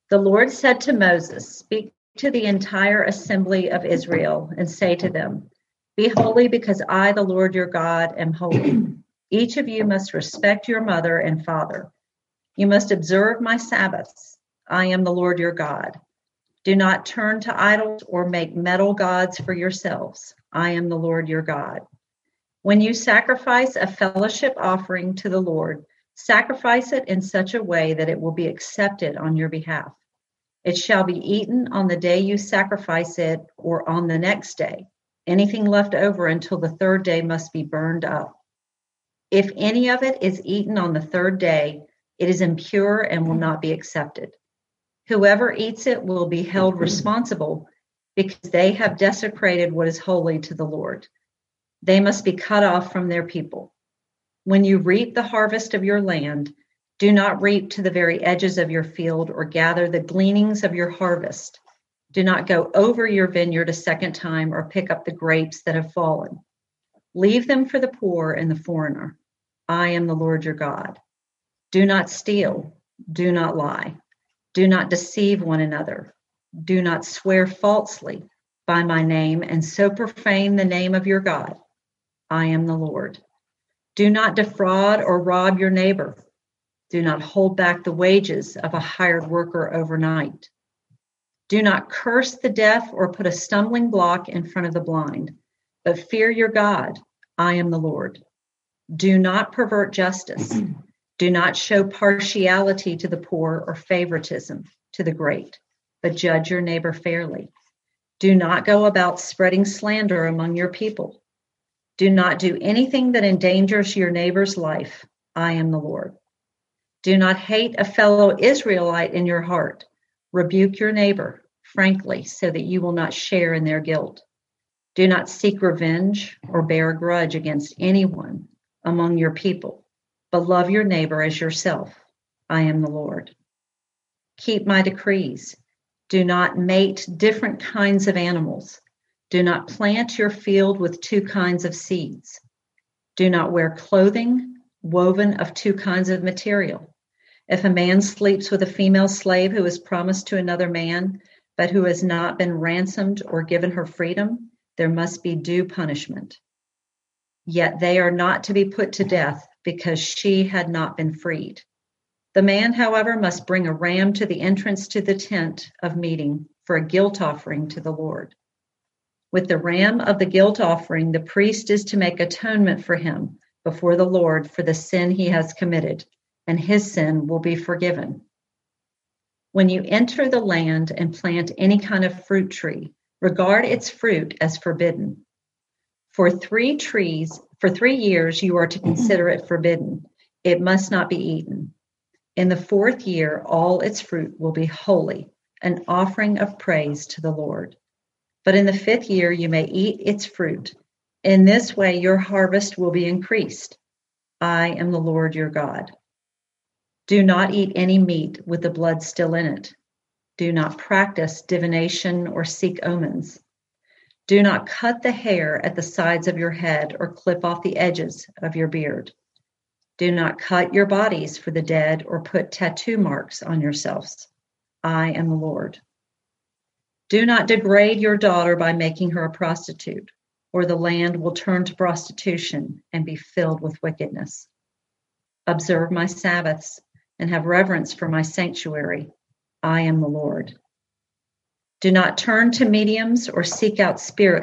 The Lord said to Moses, "Speak to the entire assembly of Israel and say to them, 'Be holy because I, the Lord your God, am holy. Each of you must respect your mother and father. You must observe my Sabbaths. I am the Lord your God. Do not turn to idols or make metal gods for yourselves. I am the Lord your God. When you sacrifice a fellowship offering to the Lord, sacrifice it in such a way that it will be accepted on your behalf. It shall be eaten on the day you sacrifice it or on the next day. Anything left over until the third day must be burned up. If any of it is eaten on the third day, it is impure and will not be accepted. Whoever eats it will be held responsible because they have desecrated what is holy to the Lord. They must be cut off from their people. When you reap the harvest of your land, do not reap to the very edges of your field or gather the gleanings of your harvest. Do not go over your vineyard a second time or pick up the grapes that have fallen. Leave them for the poor and the foreigner. I am the Lord your God. Do not steal. Do not lie. Do not deceive one another. Do not swear falsely by my name and so profane the name of your God. I am the Lord. Do not defraud or rob your neighbor. Do not hold back the wages of a hired worker overnight. Do not curse the deaf or put a stumbling block in front of the blind, but fear your God. I am the Lord. Do not pervert justice. Do not show partiality to the poor or favoritism to the great, but judge your neighbor fairly. Do not go about spreading slander among your people. Do not do anything that endangers your neighbor's life. I am the Lord. Do not hate a fellow Israelite in your heart. Rebuke your neighbor frankly so that you will not share in their guilt. Do not seek revenge or bear a grudge against anyone among your people, but love your neighbor as yourself. I am the Lord. Keep my decrees. Do not mate different kinds of animals. Do not plant your field with two kinds of seeds. Do not wear clothing woven of two kinds of material. If a man sleeps with a female slave who is promised to another man, but who has not been ransomed or given her freedom, there must be due punishment. Yet they are not to be put to death because she had not been freed. The man, however, must bring a ram to the entrance to the tent of meeting for a guilt offering to the Lord. With the ram of the guilt offering, the priest is to make atonement for him before the Lord for the sin he has committed, and his sin will be forgiven. When you enter the land and plant any kind of fruit tree, regard its fruit as forbidden. For 3 years you are to consider it forbidden. It must not be eaten. In the 4th year, all its fruit will be holy, an offering of praise to the Lord. But in the 5th year, you may eat its fruit. In this way, your harvest will be increased. I am the Lord your God. Do not eat any meat with the blood still in it. Do not practice divination or seek omens. Do not cut the hair at the sides of your head or clip off the edges of your beard. Do not cut your bodies for the dead or put tattoo marks on yourselves. I am the Lord. Do not degrade your daughter by making her a prostitute, or the land will turn to prostitution and be filled with wickedness. Observe my Sabbaths and have reverence for my sanctuary. I am the Lord. Do not turn to mediums or seek out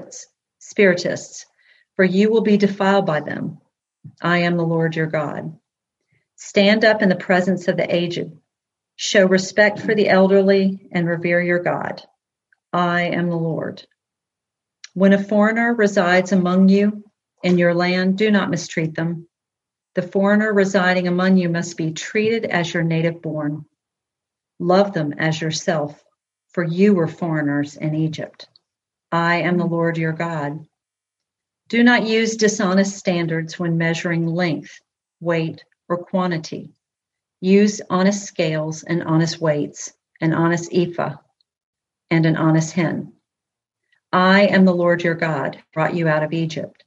spiritists, for you will be defiled by them. I am the Lord your God. Stand up in the presence of the aged. Show respect for the elderly and revere your God. I am the Lord. When a foreigner resides among you in your land, do not mistreat them. The foreigner residing among you must be treated as your native born. Love them as yourself, for you were foreigners in Egypt. I am the Lord your God. Do not use dishonest standards when measuring length, weight, or quantity. Use honest scales and honest weights, an honest ephah and an honest hin. I am the Lord your God, brought you out of Egypt.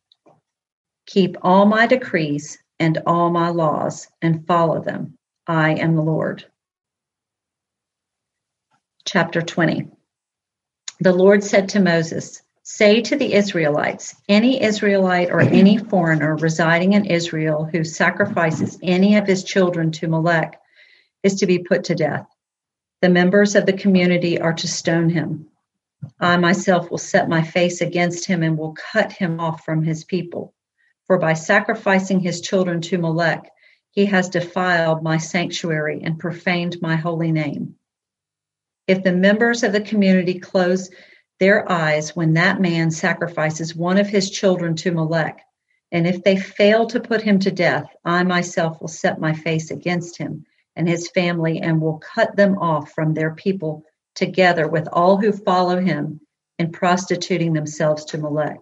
Keep all my decrees and all my laws and follow them. I am the Lord. Chapter 20. The Lord said to Moses, "Say to the Israelites, any Israelite or any foreigner residing in Israel who sacrifices any of his children to Molech is to be put to death. The members of the community are to stone him. I myself will set my face against him and will cut him off from his people. For by sacrificing his children to Molech, he has defiled my sanctuary and profaned my holy name. If the members of the community close their eyes when that man sacrifices one of his children to Molech, and if they fail to put him to death, I myself will set my face against him and his family and will cut them off from their people together with all who follow him in prostituting themselves to Molech.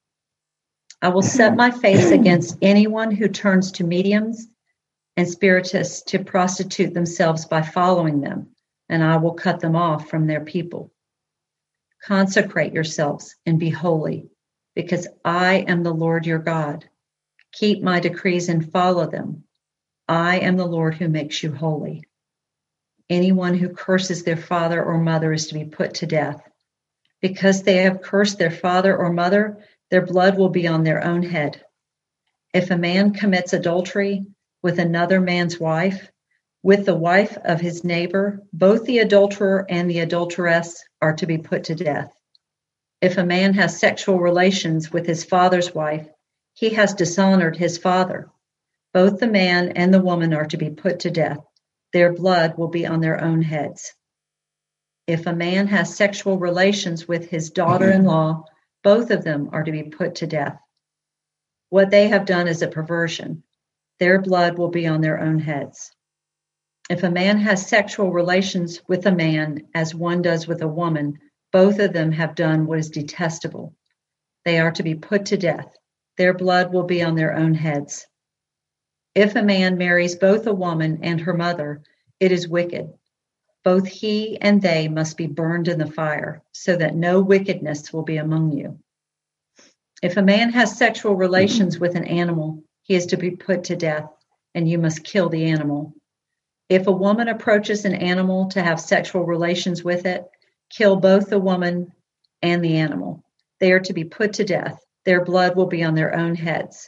I will set my face against anyone who turns to mediums and spiritists to prostitute themselves by following them, and I will cut them off from their people. Consecrate yourselves and be holy, because I am the Lord your God. Keep my decrees and follow them. I am the Lord who makes you holy. Anyone who curses their father or mother is to be put to death. Because they have cursed their father or mother, their blood will be on their own head. If a man commits adultery with another man's wife, with the wife of his neighbor, both the adulterer and the adulteress are to be put to death. If a man has sexual relations with his father's wife, he has dishonored his father. Both the man and the woman are to be put to death. Their blood will be on their own heads. If a man has sexual relations with his daughter-in-law, both of them are to be put to death. What they have done is a perversion. Their blood will be on their own heads. If a man has sexual relations with a man as one does with a woman, both of them have done what is detestable. They are to be put to death. Their blood will be on their own heads. If a man marries both a woman and her mother, it is wicked. Both he and they must be burned in the fire, so that no wickedness will be among you. If a man has sexual relations with an animal, he is to be put to death, and you must kill the animal. If a woman approaches an animal to have sexual relations with it, kill both the woman and the animal. They are to be put to death. Their blood will be on their own heads.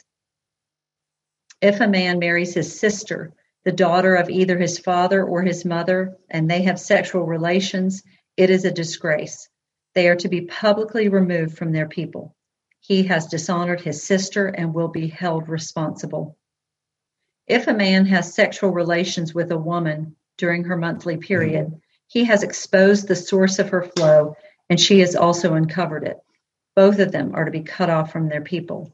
If a man marries his sister, the daughter of either his father or his mother, and they have sexual relations, it is a disgrace. They are to be publicly removed from their people. He has dishonored his sister and will be held responsible. If a man has sexual relations with a woman during her monthly period, he has exposed the source of her flow, and she has also uncovered it. Both of them are to be cut off from their people.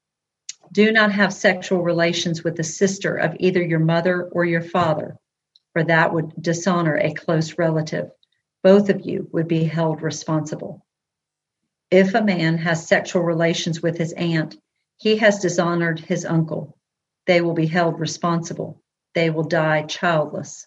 Do not have sexual relations with the sister of either your mother or your father, for that would dishonor a close relative. Both of you would be held responsible. If a man has sexual relations with his aunt, he has dishonored his uncle. They will be held responsible. They will die childless.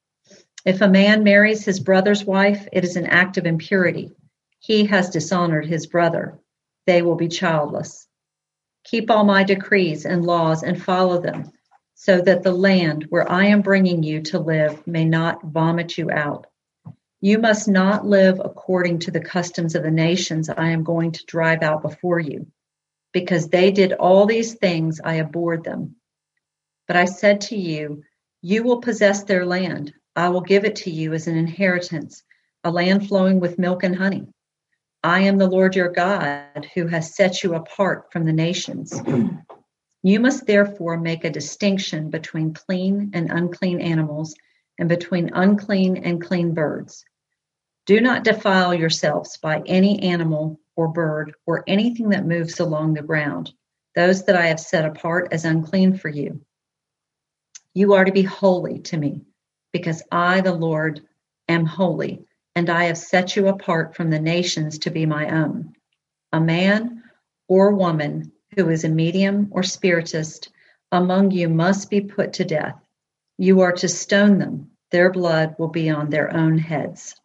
If a man marries his brother's wife, it is an act of impurity. He has dishonored his brother. They will be childless. Keep all my decrees and laws and follow them, so that the land where I am bringing you to live may not vomit you out. You must not live according to the customs of the nations I am going to drive out before you. Because they did all these things, I abhorred them. But I said to you, you will possess their land. I will give it to you as an inheritance, a land flowing with milk and honey. I am the Lord your God, who has set you apart from the nations. You must therefore make a distinction between clean and unclean animals, and between unclean and clean birds. Do not defile yourselves by any animal or bird or anything that moves along the ground, those that I have set apart as unclean for you. You are to be holy to me, because I, the Lord, am holy, and I have set you apart from the nations to be my own. A man or woman who is a medium or spiritist among you must be put to death. You are to stone them. Their blood will be on their own heads.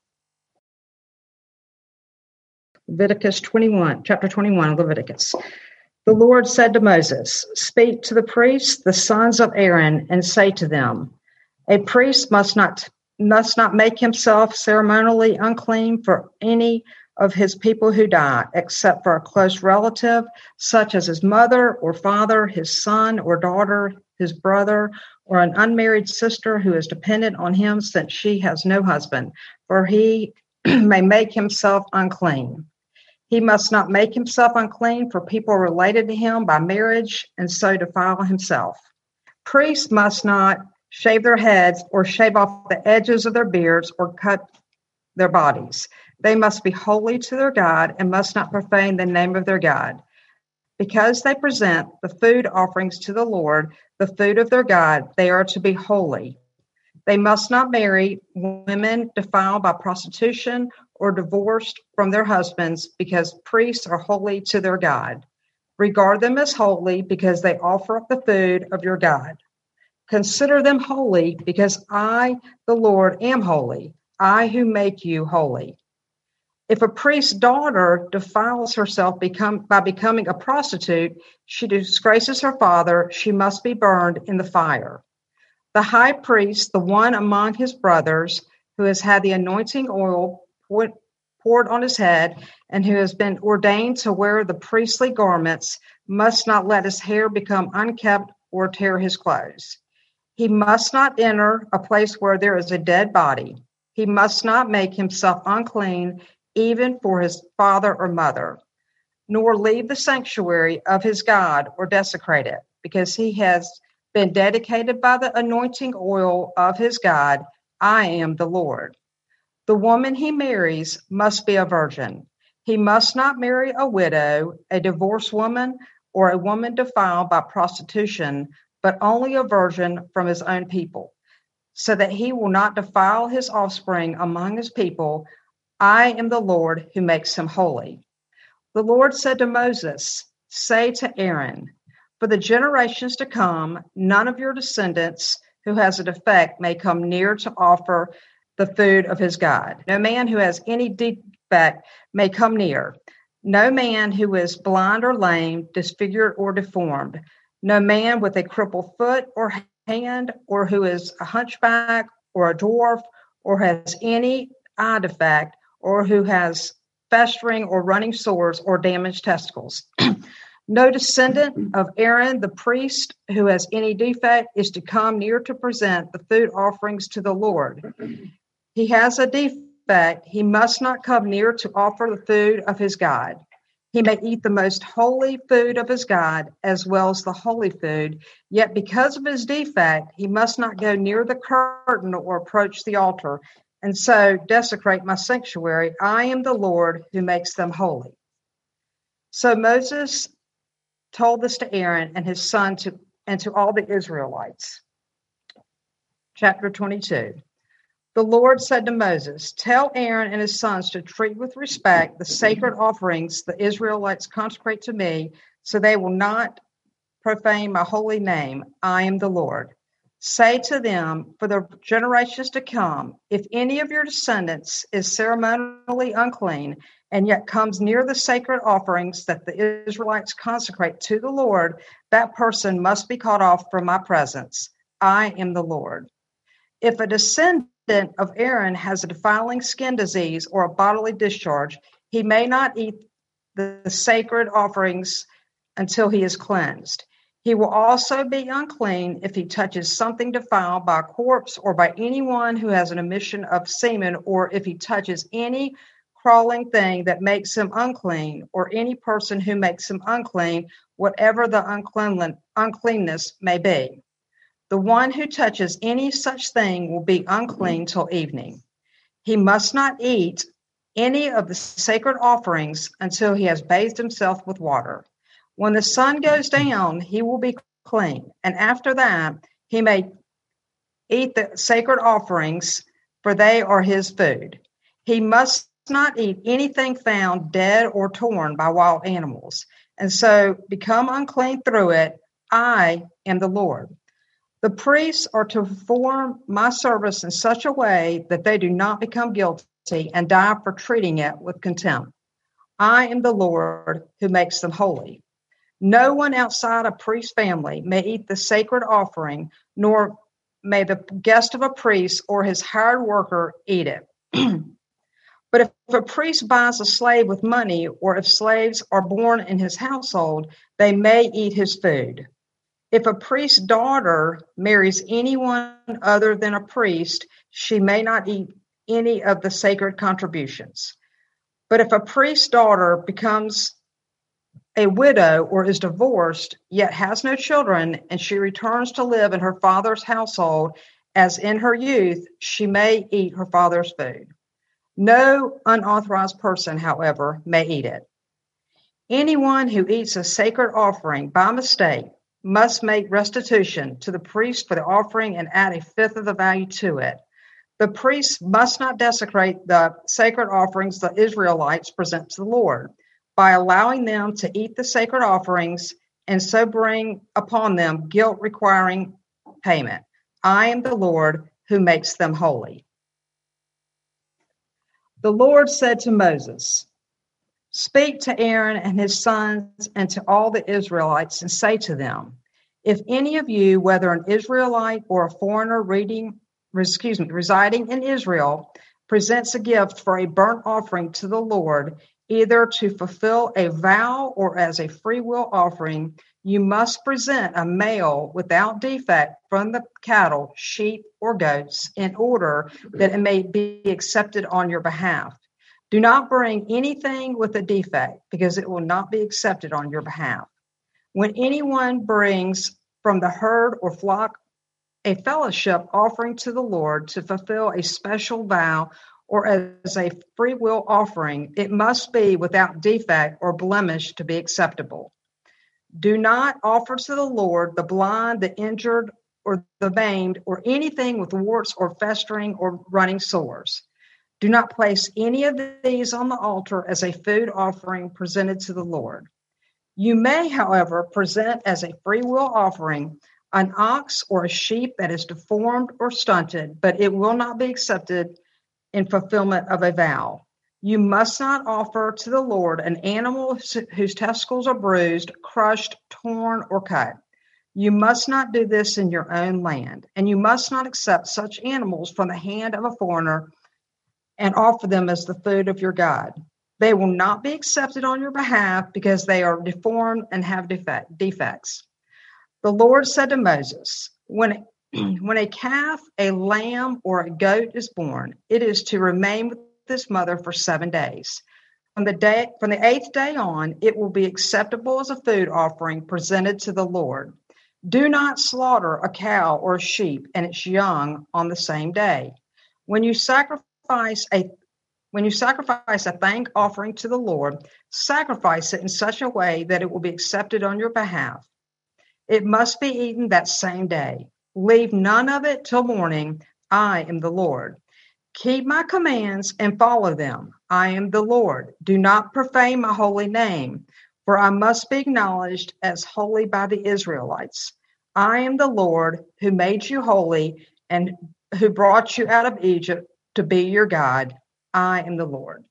Leviticus 21, chapter 21 of Leviticus. The Lord said to Moses, "Speak to the priests, the sons of Aaron, and say to them, a priest must not must not make himself ceremonially unclean for any of his people who die, except for a close relative, such as his mother or father, his son or daughter, his brother, or an unmarried sister who is dependent on him since she has no husband, for he may make himself unclean. He must not make himself unclean for people related to him by marriage and so defile himself. Priests must not shave their heads or shave off the edges of their beards or cut their bodies. They must be holy to their God and must not profane the name of their God. Because they present the food offerings to the Lord, the food of their God, they are to be holy. They must not marry women defiled by prostitution or divorced from their husbands, because priests are holy to their God. Regard them as holy because they offer up the food of your God. Consider them holy because I, the Lord, am holy, I who make you holy. If a priest's daughter defiles herself by becoming a prostitute, she disgraces her father, she must be burned in the fire. The high priest, the one among his brothers who has had the anointing oil poured on his head and who has been ordained to wear the priestly garments, must not let his hair become unkempt or tear his clothes. He must not enter a place where there is a dead body. He must not make himself unclean, even for his father or mother, nor leave the sanctuary of his God or desecrate it, because he has been dedicated by the anointing oil of his God. I am the Lord. The woman he marries must be a virgin. He must not marry a widow, a divorced woman, or a woman defiled by prostitution, but only a virgin from his own people, so that he will not defile his offspring among his people. I am the Lord who makes him holy. The Lord said to Moses, say to Aaron, for the generations to come, none of your descendants who has a defect may come near to offer the food of his God. No man who has any defect may come near. No man who is blind or lame, disfigured or deformed. No man with a crippled foot or hand, or who is a hunchback or a dwarf, or has any eye defect, or who has festering or running sores or damaged testicles. No descendant of Aaron the priest who has any defect is to come near to present the food offerings to the Lord. He has a defect, he must not come near to offer the food of his God. He may eat the most holy food of his God as well as the holy food, yet because of his defect, he must not go near the curtain or approach the altar, and so desecrate my sanctuary. I am the Lord who makes them holy. So Moses told this to Aaron and his son and to all the Israelites. Chapter 22. The Lord said to Moses, tell Aaron and his sons to treat with respect the sacred offerings the Israelites consecrate to me, so they will not profane my holy name. I am the Lord. Say to them, for the generations to come, if any of your descendants is ceremonially unclean and yet comes near the sacred offerings that the Israelites consecrate to the Lord, that person must be cut off from my presence. I am the Lord. If a descendant of Aaron has a defiling skin disease or a bodily discharge, he may not eat the sacred offerings until he is cleansed. He will also be unclean if he touches something defiled by a corpse or by anyone who has an emission of semen, or if he touches any crawling thing that makes him unclean, or any person who makes him unclean, whatever the uncleanness may be. The one who touches any such thing will be unclean till evening. He must not eat any of the sacred offerings until he has bathed himself with water. When the sun goes down, he will be clean, and after that he may eat the sacred offerings, for they are his food. He must not eat anything found dead or torn by wild animals, and so become unclean through it. I am the Lord. The priests are to perform my service in such a way that they do not become guilty and die for treating it with contempt. I am the Lord who makes them holy. No one outside a priest's family may eat the sacred offering, nor may the guest of a priest or his hired worker eat it. But if a priest buys a slave with money, or if slaves are born in his household, they may eat his food. If a priest's daughter marries anyone other than a priest, she may not eat any of the sacred contributions. But if a priest's daughter becomes a widow or is divorced, yet has no children, and she returns to live in her father's household as in her youth, she may eat her father's food. No unauthorized person, however, may eat it. Anyone who eats a sacred offering by mistake must make restitution to the priest for the offering and add a fifth of the value to it. The priest must not desecrate the sacred offerings the Israelites present to the Lord by allowing them to eat the sacred offerings and so bring upon them guilt requiring payment. I am the Lord who makes them holy. The Lord said to Moses, "Speak to Aaron and his sons and to all the Israelites and say to them, if any of you, whether an Israelite or a foreigner residing in Israel, presents a gift for a burnt offering to the Lord, either to fulfill a vow or as a free will offering, you must present a male without defect from the cattle, sheep, or goats in order that it may be accepted on your behalf. Do not bring anything with a defect, because it will not be accepted on your behalf. When anyone brings from the herd or flock a fellowship offering to the Lord to fulfill a special vow or as a free will offering, it must be without defect or blemish to be acceptable. Do not offer to the Lord the blind, the injured, or the maimed, or anything with warts or festering or running sores. Do not place any of these on the altar as a food offering presented to the Lord. You may, however, present as a free will offering an ox or a sheep that is deformed or stunted, but it will not be accepted in fulfillment of a vow. You must not offer to the Lord an animal whose testicles are bruised, crushed, torn, or cut. You must not do this in your own land, and you must not accept such animals from the hand of a foreigner and offer them as the food of your God. They will not be accepted on your behalf because they are deformed and have defects. The Lord said to Moses, when a calf, a lamb, or a goat is born, it is to remain with its mother for 7 days. From the eighth day on, it will be acceptable as a food offering presented to the Lord. Do not slaughter a cow or a sheep and its young on the same day. When you sacrifice a thank offering to the Lord, sacrifice it in such a way that it will be accepted on your behalf. It must be eaten that same day. Leave none of it till morning. I am the Lord. Keep my commands and follow them. I am the Lord. Do not profane my holy name, for I must be acknowledged as holy by the Israelites. I am the Lord who made you holy and who brought you out of Egypt to be your God. I am the Lord.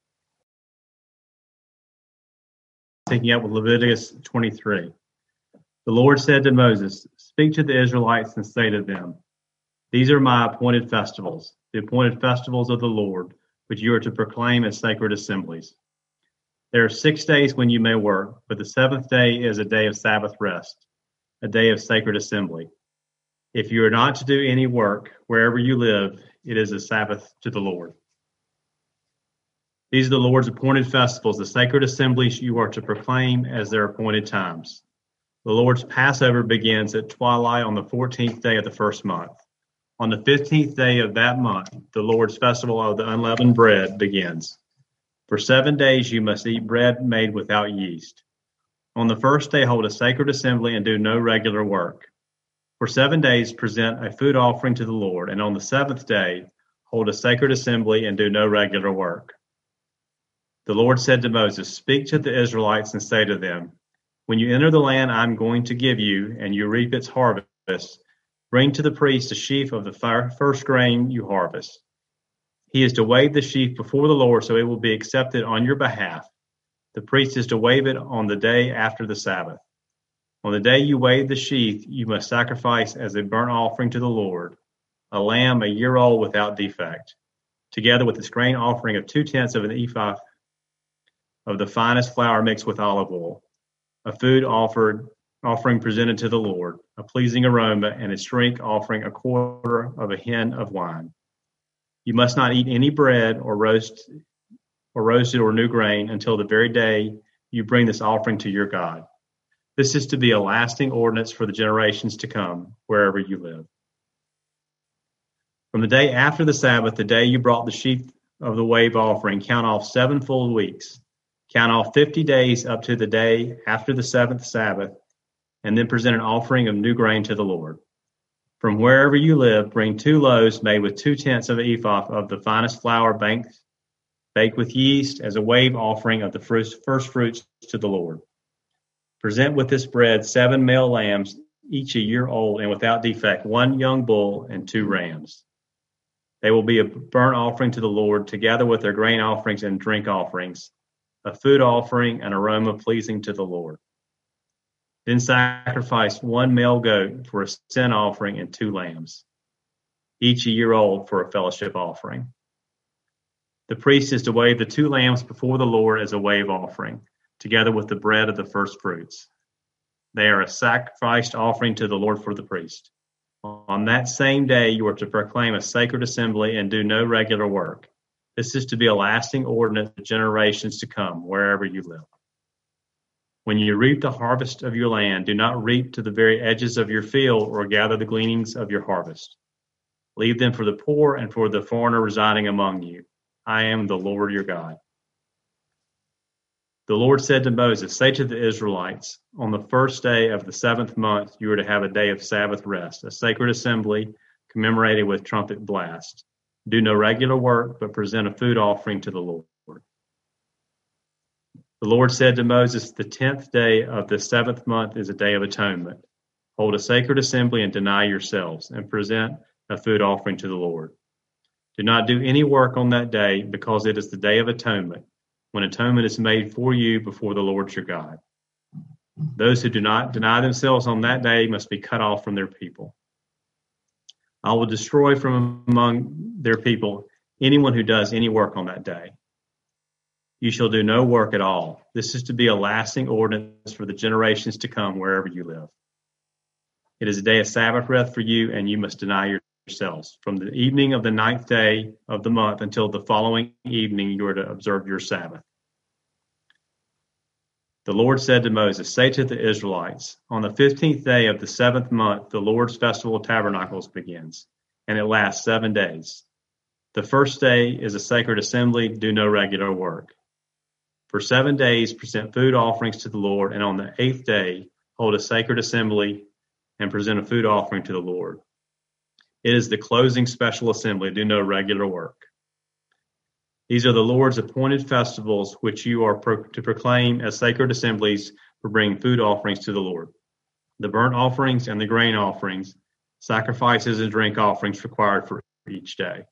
Taking up with Leviticus 23. The Lord said to Moses, "Speak to the Israelites and say to them, these are my appointed festivals, the appointed festivals of the Lord, which you are to proclaim as sacred assemblies. There are 6 days when you may work, but the seventh day is a day of Sabbath rest, a day of sacred assembly. If you are not to do any work, wherever you live, it is a Sabbath to the Lord. These are the Lord's appointed festivals, the sacred assemblies you are to proclaim as their appointed times. The Lord's Passover begins at twilight on the 14th day of the first month. On the 15th day of that month, the Lord's festival of the unleavened bread begins. For 7 days you must eat bread made without yeast. On the first day hold a sacred assembly and do no regular work. For 7 days present a food offering to the Lord, and on the seventh day hold a sacred assembly and do no regular work." The Lord said to Moses, "Speak to the Israelites and say to them, when you enter the land I'm going to give you, and you reap its harvest, bring to the priest a sheaf of the first grain you harvest. He is to wave the sheaf before the Lord so it will be accepted on your behalf. The priest is to wave it on the day after the Sabbath. On the day you wave the sheaf, you must sacrifice as a burnt offering to the Lord a lamb a year old without defect, together with its grain offering of 2/10 of an ephah of the finest flour mixed with olive oil, a food offering presented to the Lord, a pleasing aroma, and its drink offering a quarter of a hin of wine. You must not eat any bread or roasted or new grain until the very day you bring this offering to your God. This is to be a lasting ordinance for the generations to come, wherever you live. From the day after the Sabbath, the day you brought the sheaf of the wave offering, count off 7 full weeks. Count off 50 days up to the day after the 7th Sabbath, and then present an offering of new grain to the Lord. From wherever you live, bring 2 loaves made with 2/10 of an ephah of the finest flour baked with yeast as a wave offering of the first fruits to the Lord. Present with this bread 7 male lambs, each a year old and without defect, 1 young bull and 2 rams. They will be a burnt offering to the Lord, together with their grain offerings and drink offerings, a food offering, an aroma pleasing to the Lord. Then sacrifice 1 male goat for a sin offering and 2 lambs, each a year old, for a fellowship offering. The priest is to wave the 2 lambs before the Lord as a wave offering, together with the bread of the first fruits. They are a sacrificed offering to the Lord for the priest. On that same day, you are to proclaim a sacred assembly and do no regular work. This is to be a lasting ordinance for generations to come, wherever you live. When you reap the harvest of your land, do not reap to the very edges of your field or gather the gleanings of your harvest. Leave them for the poor and for the foreigner residing among you. I am the Lord your God. The Lord said to Moses, say to the Israelites, on the first day of the 7th month, you are to have a day of Sabbath rest, a sacred assembly commemorated with trumpet blast. Do no regular work, but present a food offering to the Lord. The Lord said to Moses, the 10th day of the 7th month is a day of atonement. Hold a sacred assembly and deny yourselves, and present a food offering to the Lord. Do not do any work on that day, because it is the day of atonement, when atonement is made for you before the Lord your God. Those who do not deny themselves on that day must be cut off from their people. I will destroy from among their people anyone who does any work on that day. You shall do no work at all. This is to be a lasting ordinance for the generations to come, wherever you live. It is a day of Sabbath rest for you, and you must deny yourselves. From the evening of the 9th day of the month until the following evening, you are to observe your Sabbath. The Lord said to Moses, say to the Israelites, on the 15th day of the 7th month, the Lord's festival of tabernacles begins, and it lasts 7 days. The first day is a sacred assembly. Do no regular work. For 7 days, present food offerings to the Lord, and on the 8th day, hold a sacred assembly and present a food offering to the Lord. It is the closing special assembly. Do no regular work. These are the Lord's appointed festivals, which you are to proclaim as sacred assemblies for bringing food offerings to the Lord. The burnt offerings and the grain offerings, sacrifices and drink offerings required for each day.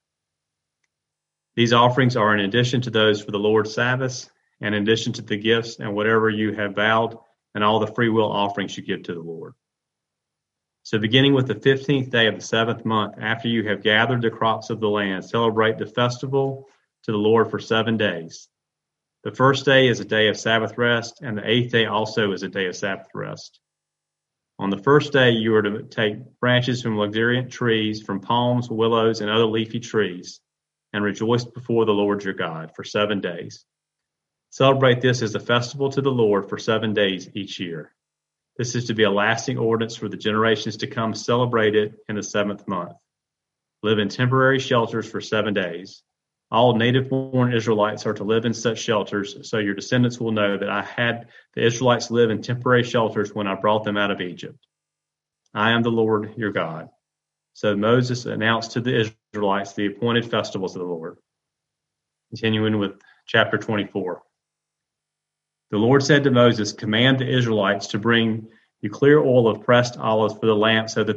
These offerings are in addition to those for the Lord's Sabbaths, and in addition to the gifts and whatever you have vowed, and all the free will offerings you give to the Lord. So beginning with the 15th day of the 7th month, after you have gathered the crops of the land, celebrate the festival to the Lord for 7 days. The first day is a day of Sabbath rest, and the 8th day also is a day of Sabbath rest. On the first day, you are to take branches from luxuriant trees, from palms, willows, and other leafy trees, and rejoice before the Lord your God for 7 days. Celebrate this as a festival to the Lord for 7 days each year. This is to be a lasting ordinance for the generations to come. Celebrate it in the 7th month. Live in temporary shelters for 7 days. All native-born Israelites are to live in such shelters, so your descendants will know that I had the Israelites live in temporary shelters when I brought them out of Egypt. I am the Lord your God. So Moses announced to the Israelites the appointed festivals of the Lord. Continuing with chapter 24. The Lord said to Moses, command the Israelites to bring you clear oil of pressed olives for the lamp, for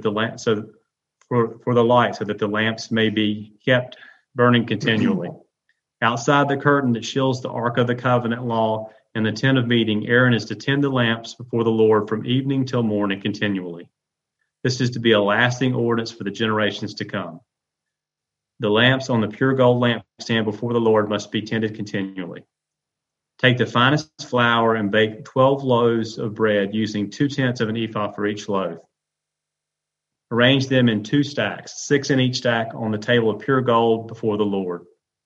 the light, so that the lamps may be kept burning continually. Outside the curtain that shields the ark of the covenant law, In the tent of meeting, Aaron is to tend the lamps before the Lord from evening till morning continually. This is to be a lasting ordinance for the generations to come. The lamps on the pure gold lampstand before the Lord must be tended continually. Take the finest flour and bake 12 loaves of bread using 2/10 of an ephah for each loaf. Arrange them in 2 stacks, 6 in each stack on the table of pure gold before the Lord.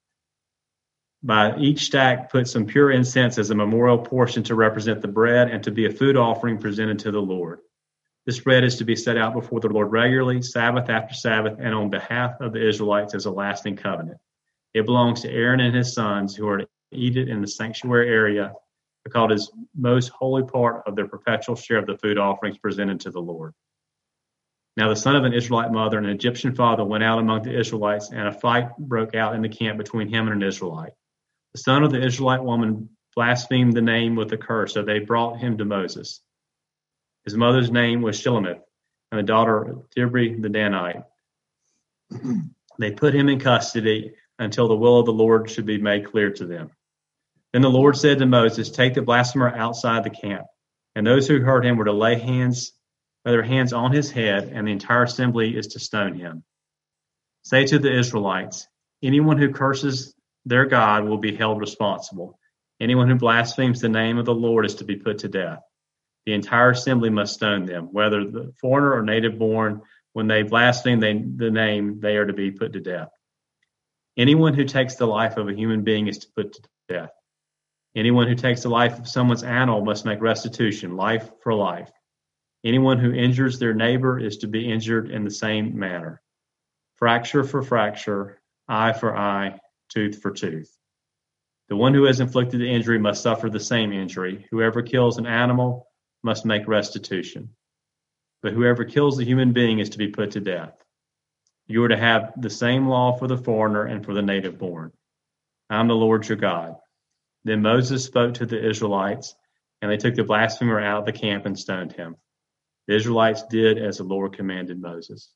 By each stack, put some pure incense as a memorial portion to represent the bread and to be a food offering presented to the Lord. This bread is to be set out before the Lord regularly, Sabbath after Sabbath, and on behalf of the Israelites as a lasting covenant. It belongs to Aaron and his sons, who are to eat it in the sanctuary area, because it is most holy part of their perpetual share of the food offerings presented to the Lord. Now the son of an Israelite mother and an Egyptian father went out among the Israelites, and a fight broke out in the camp between him and an Israelite. The son of the Israelite woman blasphemed the name with a curse, so they brought him to Moses. His mother's name was Shilemith, and the daughter of Dibri the Danite. They put him in custody until the will of the Lord should be made clear to them. Then the Lord said to Moses, "Take the blasphemer outside the camp." And those who heard him were to lay their hands on his head, and the entire assembly is to stone him. Say to the Israelites, anyone who curses their God will be held responsible. Anyone who blasphemes the name of the Lord is to be put to death. The entire assembly must stone them, whether the foreigner or native born. When they blaspheme the name, they are to be put to death. Anyone who takes the life of a human being is to put to death. Anyone who takes the life of someone's animal must make restitution, life for life. Anyone who injures their neighbor is to be injured in the same manner. Fracture for fracture, eye for eye, tooth for tooth. The one who has inflicted the injury must suffer the same injury. Whoever kills an animal must make restitution. But whoever kills a human being is to be put to death. You are to have the same law for the foreigner and for the native born. I am the Lord your God. Then Moses spoke to the Israelites, and they took the blasphemer out of the camp and stoned him. The Israelites did as the Lord commanded Moses.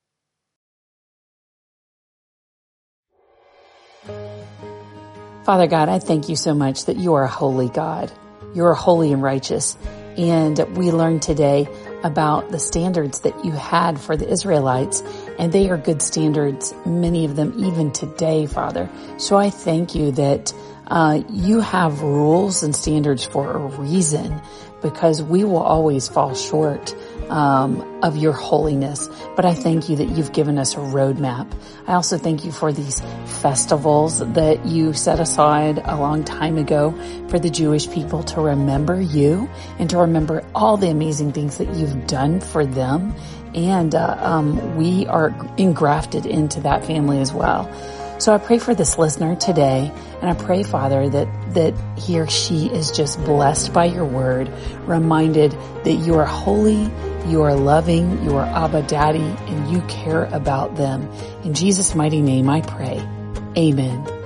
Father God, I thank you so much that you are a holy God. You are holy and righteous. And we learned today about the standards that you had for the Israelites, and they are good standards, many of them even today, Father. So I thank you that you have rules and standards for a reason, because we will always fall short of your holiness. But I thank you that you've given us a roadmap. I also thank you for these festivals that you set aside a long time ago for the Jewish people to remember you and to remember all the amazing things that you've done for them. And we are engrafted into that family as well. So I pray for this listener today, and I pray, Father, that he or she is just blessed by your word, reminded that you are holy, you are loving, you are Abba Daddy, and you care about them. In Jesus' mighty name I pray. Amen.